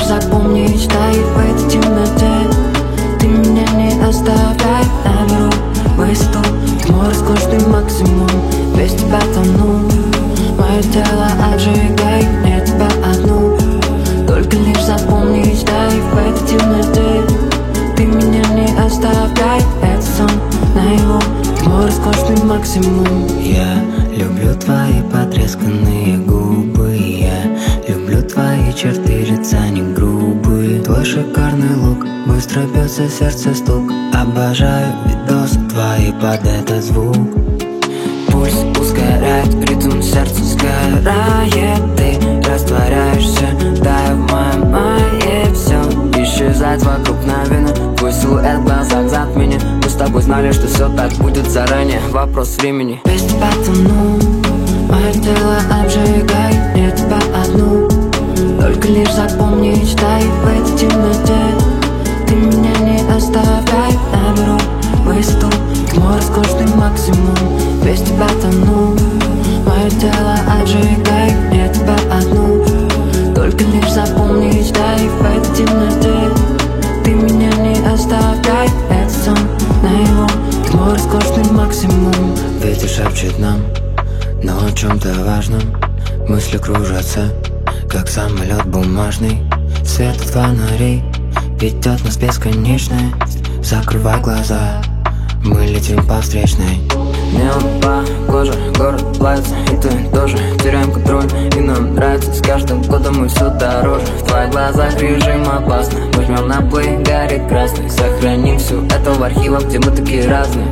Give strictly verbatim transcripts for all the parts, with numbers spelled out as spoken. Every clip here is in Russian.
запомнить, да и в этой темноте ты меня не оставляй. Наберу высоту, мой роскошный максимум, без тебя тону. Мое тело обжигает, мне тебя одну. Только лишь запомнить, да и в этой темноте ты меня не оставляй. Это сон наяву, мой роскошный максимум. Я люблю твои потресканные губы, я люблю твои черты лица не грубые. Твой шикарный лук, быстро бьется сердце стук. Обожаю видосы твои под этот звук. Пульс ускоряет, ритм сердца сгорает. Ты растворяешься, да, в моем мае все исчезает вокруг мгновенно. Твой силуэт в глазах затмение. Мы с тобой знали, что все так будет заранее. Вопрос времени. Без тебя тону, мое тело обжигает, мне тебя одну. Только лишь запомнить, да и в этой темноте ты меня не оставляй. Наберу высоту, мой роскошный максимум, без тебя тону. Мое тело обжигает, мне тебя одну. Только лишь запомнить, да и в этой темноте ты меня не оставляй. Это сон наяву, мой роскошный максимум. Ветер шепчет нам, но о чем-то важном. Мысли кружатся, как самолет бумажный. Свет от фонарей ведет нас бесконечной. Закрывай глаза, мы летим по встречной. Неон по коже, город плавится, и ты тоже. Теряем контроль, и нам нравится. С каждым годом мы все дороже. В твоих глазах режим опасный. Возьмем на плей, горит красный. Сохраним все это в архивах, где мы такие разные.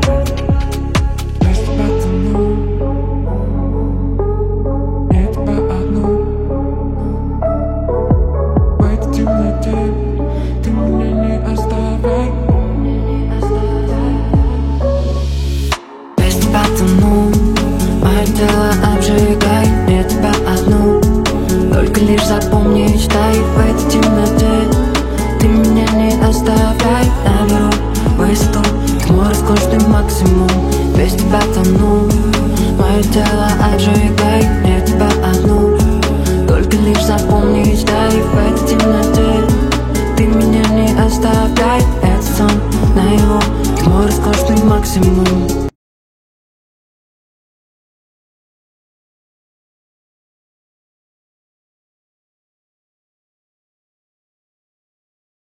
Мое тело обжигает, мне тебя одну. Только лишь запомнить, да и в этой темноте ты меня не оставляй. Наберу высоту, мой роскошный максимум, без тебя тону. Мое тело обжигает, мне тебя одну. Только лишь запомнить, да и в этой темноте ты меня не оставляй. Это сон наяву, мой роскошный максимум.